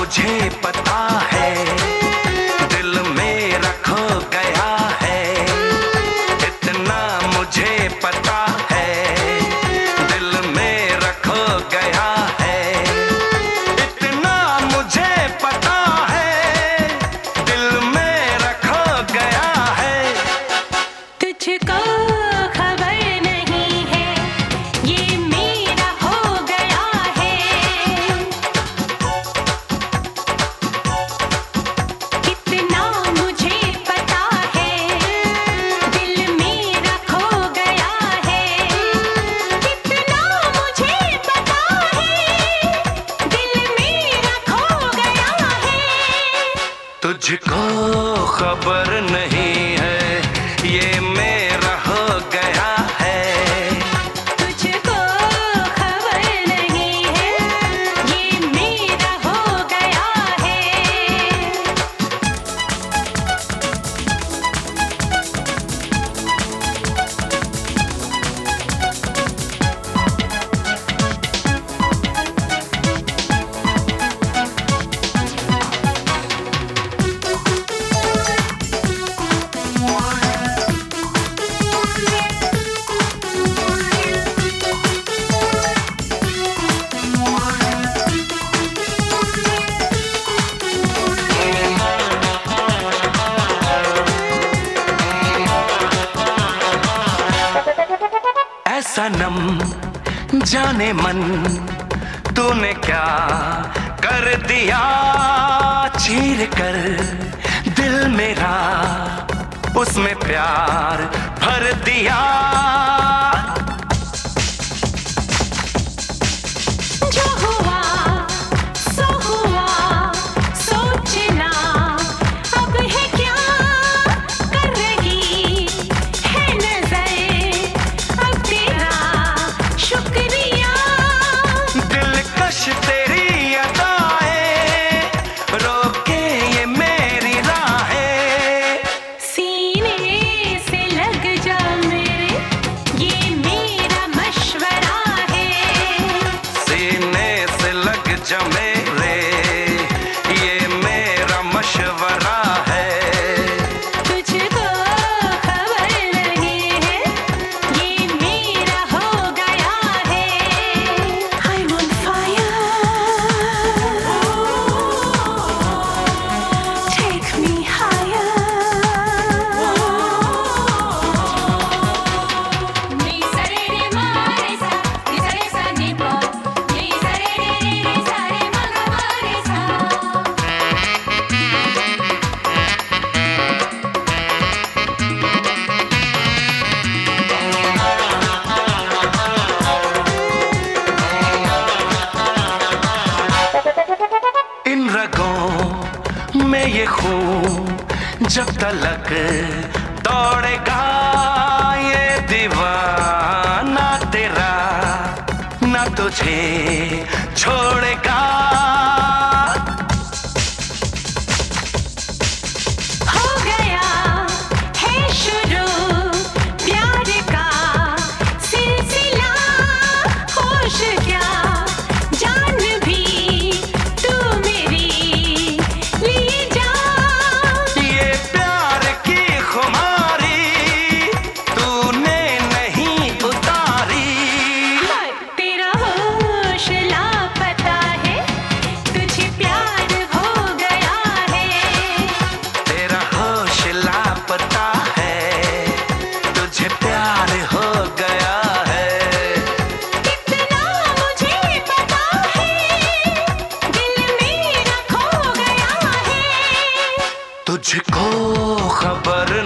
मुझे पता है, दिल मेरा खो गया है। इतना मुझे पता है, दिल मेरा खो गया है। इतना मुझे पता है, दिल मेरा खो गया है। तुझको खबर नहीं है, ये मेरा हो गया है। कितना मुझे पता है, दिल मेरा खो गया है। कितना मुझे पता है, दिल मेरा खो गया है। तुझको खबर नहीं है, ये मेरा हो गया है। तुझको खबर नहीं है, ये मेरा हो गया है। ऐ सनम जाने मन, तूने क्या कर दिया? चीर कर दिल मेरा, उसमें प्यार भर दिया। जो हुआ सो हुआ, सोचना अब है क्या। कर रही है नजर अब तेरा शुक्रिया। दिलकश तेरी अदाएं, रोके ये मेरी राहें। सीने से लग जा मेरे, ये मेरा मशवरा है। सीने से लग जा मेरे, ये मेरा मशवरा है। तुझको खबर नहीं है, ये मेरा हो गया है। I'm on fire, take me higher. Ni sa re re ma re sa, ni sa re sa ni pa, ni sa re re sa re ma ga ma re sa. इन रगों में ये खून जब तलक दौड़ेगा, ये दीवाना तेरा ना तुझे छोड़ेगा। हो गया है शुरू प्यार का सिलसिला, होश क्या जान भी तू मेरी लिए जा। ये प्यार की खुमारी तूने नहीं उतारी। तेरा होश लापता है, तुझे प्यार हो गया है। तेरा होश लापता है, तुझे प्यार हो गया है। कितना मुझे पता है, दिल मेरा खो गया है। तुझको खबर